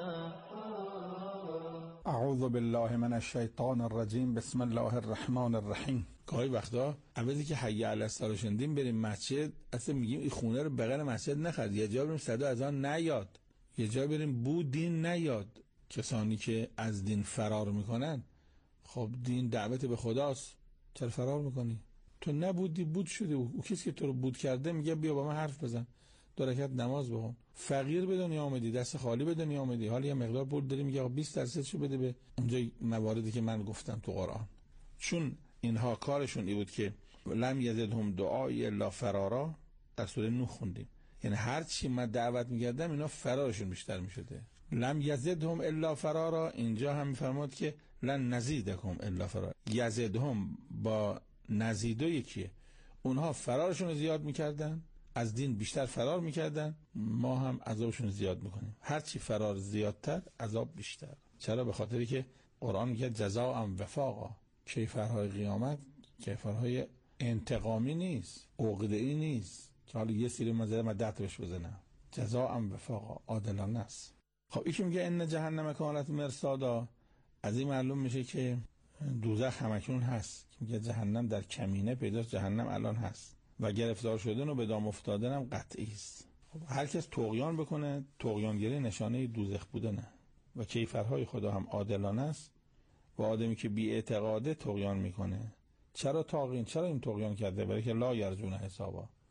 اعوذ بالله من الشیطان الرجیم. بسم الله الرحمن الرحیم. گاهی وقتا اولی که حی علی الصلاه شنیدیم بریم مسجد، اصلا میگیم این خونه رو بغل مسجد نخرید، یه جا بریم صدا از آن نیاد، یه جا بریم بود دین نیاد. کسانی که از دین فرار میکنن، خب دین دعوت به خداست، چرا فرار میکنی؟ تو نبودی بود شدی، او کسی که تو رو بود کرده میگه بیا با من حرف بزن، 2 رکعت نماز بخون. فقیر به دنیا آمدی، دست خالی به دنیا آمدی، حالا یه مقدار پول داری میگه 20% بده به اونجا مواردی که من گفتم تو قرآن. چون اینها کارشون این بود که لم یزدهم دعای الا فرارا، در سوره نوح خوندیم، یعنی هر چی من دعوت میکردم اینا فرارشون بیشتر میشده. لم یزدهم الا فرارا، اینجا هم میفرماد که لن نزیدکم الا فرارا. یزدهم با نزیدو یکیه، اونها فرارشون زیاد میکردن، از دین بیشتر فرار میکردن، ما هم عذابشون زیاد میکنیم. هرچی فرار زیادتر عذاب بیشتر. چرا؟ به خاطری که قرآن میگه جزاء وفاقا. کیفرهای قیامت کیفرهای انتقامی نیست، عقده‌ای نیست که حالا یه سری مزه من 10 تا بهش بزنم. جزاء وفاقا، عادلانه است. خب این که میگه ان جهنم کانت مرصادا، از این معلوم میشه که دوزخ همکنون هست. میگه جهنم در کمینه پیداست، جهنم الان هست و گرفتار شدن و به دام افتادن هم قطعی است. خب هر کس طغیان بکنه، طغیانگری نشانه دوزخ بودنه و کیفرهای خدا هم عادلانه است و آدمی که بی اعتقاده طغیان میکنه. چرا طاغین؟ چرا این طغیان کرده؟ برای که لا یرجون حسابا،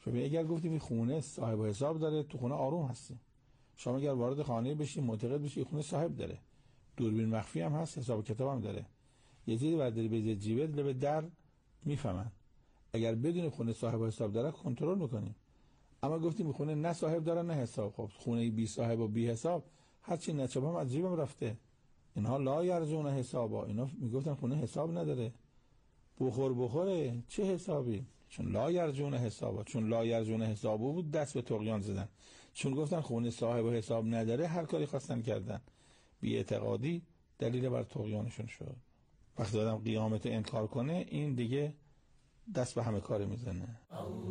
ببین اگر گفتیم این خونه صاحب حساب داره، تو خونه آروم هستی. شما اگر وارد خانه بشی معتقد بشی این خونه صاحب داره، دوربین مخفی هم هست، حساب کتاب هم داره، یه چیزی برداری به جیبت لب در میفهمن. اگر بدون خونه صاحب حساب داره کنترل میکنیم. اما گفتیم خونه نه صاحب داره نه حساب، خب خونه بی صاحب و بی حساب هرچی نچابم از جیبم رفته. اینها لا یرجون حسابا، اینا میگفتن خونه حساب نداره، بخوره چه حسابی؟ چون لا یرجون حسابا، چون لا یرجون حسابو بود دست به طغیان زدن. چون گفتن خونه صاحب و حساب نداره هر کاری خواستن کردن. بی اعتقادی دلیل بر طغیانشون شد. وقتی آدم قیامت انکار کنه این دیگه دست به همه کاری میزنه.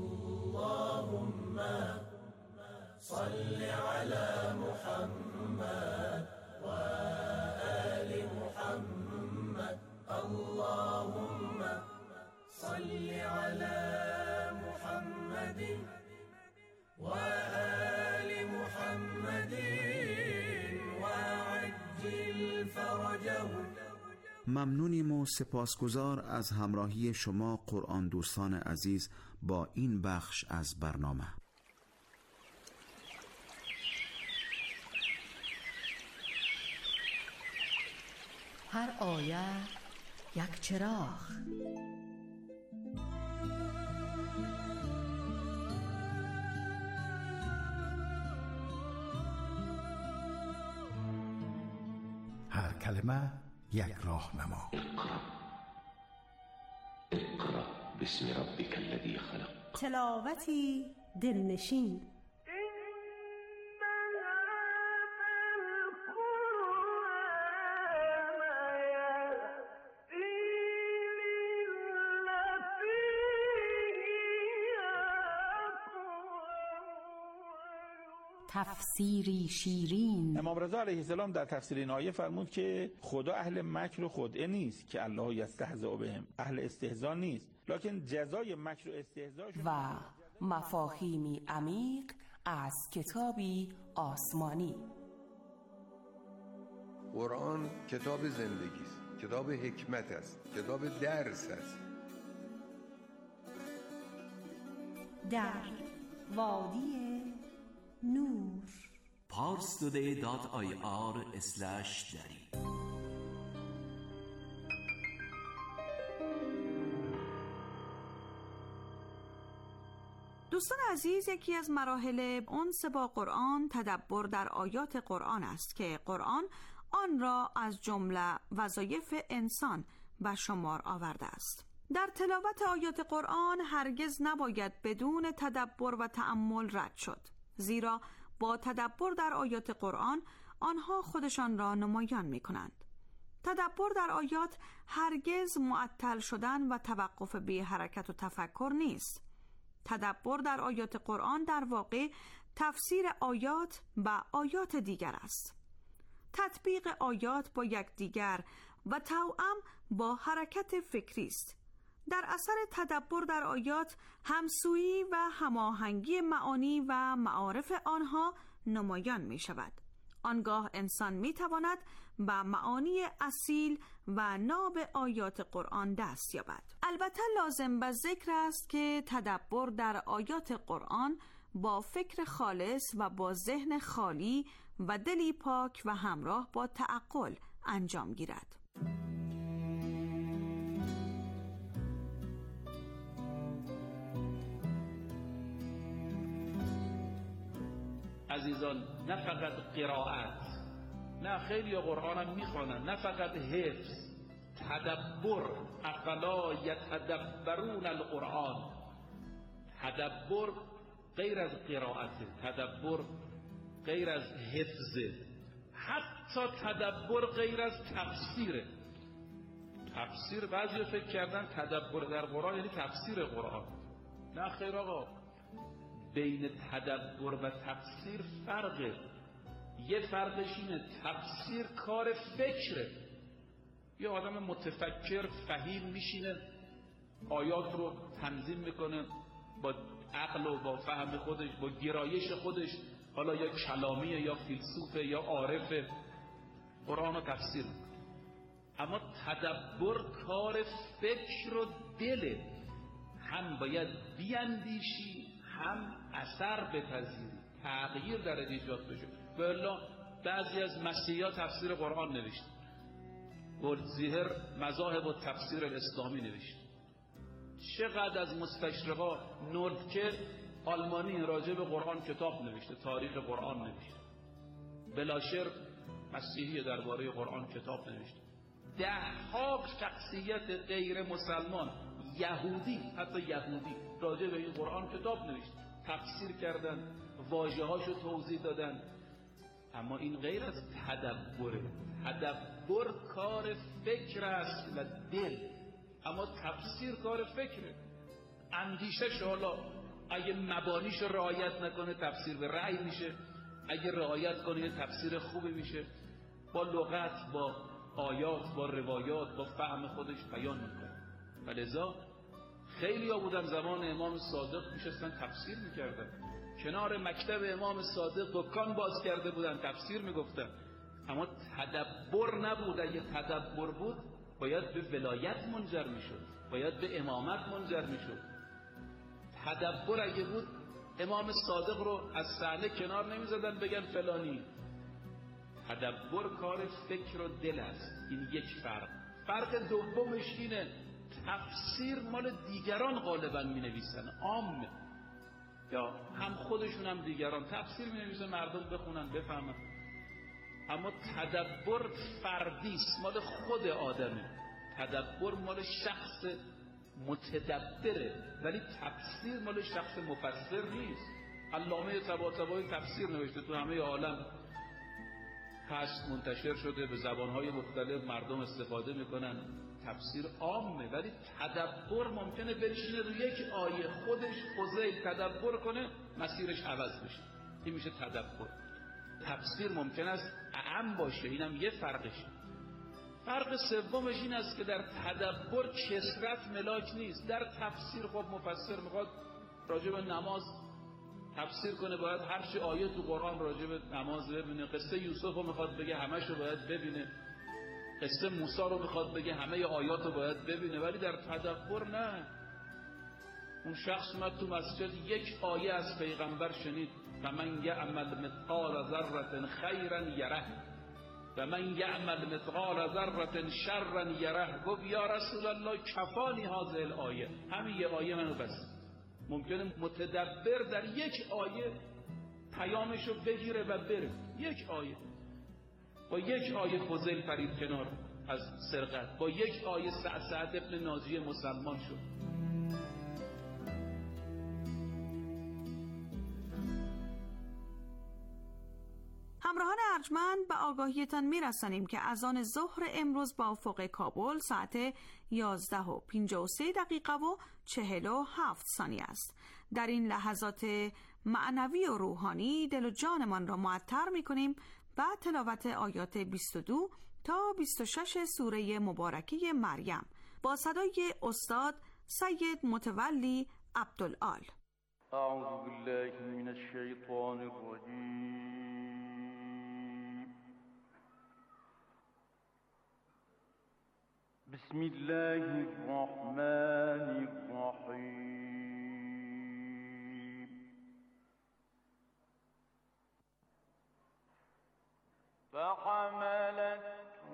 اللهم صل علی محمد و آل محمد. اللهم صل علی محمد و آل محمد و عجل فرجهم. ممنونیم و سپاسگزار از همراهی شما قرآن دوستان عزیز با این بخش از برنامه. هر آیه یک چراغ. هر کلمه یک راهنما. اقرأ باسم ربک الذی خلق. تلاوتی دلنشین. تفسیری شیرین. امام رضا علیه السلام در تفسیر این آیه فرمود که خدا اهل مکر و خدعه نیست که الله یستهزئ بهم، اهل استهزا نیست، لکن جزای مکر و استهزا و مفاهیمی عمیق از کتابی آسمانی. قرآن کتاب زندگی است، کتاب حکمت است، کتاب درس است. در وادی نور. parstoday.ir/dari. دوستان عزیز، یکی از مراحل انس با قرآن تدبر در آیات قرآن است که قرآن آن را از جمله وظایف انسان به شمار آورده است. در تلاوت آیات قرآن هرگز نباید بدون تدبر و تأمل رد شد، زیرا با تدبر در آیات قرآن آنها خودشان را نمایان می کنند. تدبر در آیات هرگز معطل شدن و توقف بی حرکت و تفکر نیست. تدبر در آیات قرآن در واقع تفسیر آیات و آیات دیگر است. تطبیق آیات با یکدیگر و توأم با حرکت فکری است. در اثر تدبر در آیات همسویی و هماهنگی معانی و معارف آنها نمایان می شود. آنگاه انسان می تواند به معانی اصیل و ناب آیات قرآن دست یابد. البته لازم به ذکر است که تدبر در آیات قرآن با فکر خالص و با ذهن خالی و دلی پاک و همراه با تعقل انجام گیرد. عزیزان، نه فقط قرائت، نه خیلی قرآن هم میخوانن، نه فقط حفظ، تدبر. افلا یتدبرون القرآن. تدبر غیر از قرائت، تدبر غیر از حفظ، حتی تدبر غیر از تفسیره. تفسیر بعضی فکر کردن تدبر در قرآن یعنی تفسیر قرآن. نه خیر آقا، بین تدبر و تفسیر فرقه. یه فرقش اینه تفسیر کار فکره، یه آدم متفکر فهیم میشینه آیات رو تنظیم میکنه با عقل و با فهم خودش، با گرایش خودش، حالا یا کلامیه یا فیلسوفه یا عارفه، قرآن رو تفسیر میکنه. اما تدبر کار فکر و دله، هم باید بیاندیشی هم اثر بپذیری، تغییر در ایجاد بشه. والا بعضی از مسیحی‌ها تفسیر قرآن نوشت، گلدزیهر مذاهب و تفسیر الاسلامی نوشت. چقدر از مستشرقا، نوردکه آلمانی راجع به قرآن کتاب نوشته، تاریخ قرآن نوشته. بلاشر مسیحی درباره قرآن کتاب نوشته. ده‌ها شخصیت غیر مسلمان، یهودی، حتی یهودی راجع به این قرآن کتاب نوشته، تفسیر کردن، واژه‌هاشو توضیح دادن. اما این غیر از تدبره. تدبر کار فکر است و دل، اما تفسیر کار فکره. اندیشه حالا اگه مبانیش رعایت نکنه تفسیر به رأی میشه، اگه رعایت کنه تفسیر خوبی میشه، با لغت، با آیات، با روایات، با فهم خودش بیان میکنه. ولذا خیلی ها بودن زمان امام صادق میشستن تفسیر میکردن، کنار مکتب امام صادق دکان باز کرده بودن تفسیر میگفتن. اما تدبر نبود. اگه تدبر بود باید به ولایت منجر میشد، باید به امامت منجر میشد. تدبر اگه بود امام صادق رو از صحنه کنار نمیزدن بگن فلانی. تدبر کار فکر و دل است. این یک فرق. فرق دومش اینه تفسیر مال دیگران غالبا می نویسن، عامه، یا هم خودشون هم دیگران تفسیر می نویسن، مردم بخونن بفهمن. اما تدبر فردیست، مال خود آدمی. تدبر مال شخص متدبره، ولی تفسیر مال شخص مفسر نیست. علامه طباطبایی تفسیر نوشته، تو همه عالم هست، منتشر شده، به زبانهای مختلف مردم استفاده میکنن. تفسیر عامه، ولی تدبر ممکنه بنشینه رو یک آیه، خودش فضیل تدبر کنه، مسیرش عوض بشه. این میشه تدبر. تفسیر ممکن است اعم باشه، اینم یه فرقشه. فرق سومش این است که در تدبر کثرت ملاک نیست. در تفسیر خب مفسر میخواد راجع به نماز تفسیر کنه، باید هر چی آیه تو قرآن راجع به نماز ببینه. قصه یوسف رو میخواد بگه، همه‌شو باید ببینه. قصه موسی رو میخواد بگه، همه آیات رو باید ببینه. ولی در تدبر نه. اون شخص اومد تو مسجد، یک آیه از پیغمبر شنید، و من یعمل مثقال ذره خیرا یره و من یعمل مثقال ذره شرا یره. گفت یا رسول الله کفانی هذه الآیه، همین یه آیه منو بس. ممکنه متدبر در یک آیه پیامشو بگیره و بره. یک آیه، با یک آیه فضیل پرید کنار از سرقت، با یک آیه سعد ابن ناجی مسلمان شد. همراهان ارجمند، به آگاهیتان میرسانیم که اذان ظهر امروز با افق کابل ساعت 11:53 و 47 ثانیه است. در این لحظات معنوی و روحانی دل و جانمان را معطر می‌کنیم با تلاوت آیات 22 تا 26 سوره مبارکه مریم با صدای استاد سید متولی عبدالعال. اعوذ بالله من الشیطان الرجیم. بسم الله الرحمن الرحیم. فحملته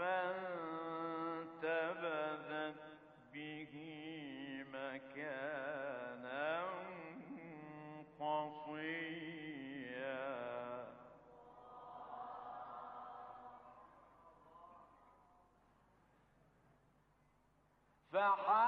فانتبذت به مكانا قصيا. فحملته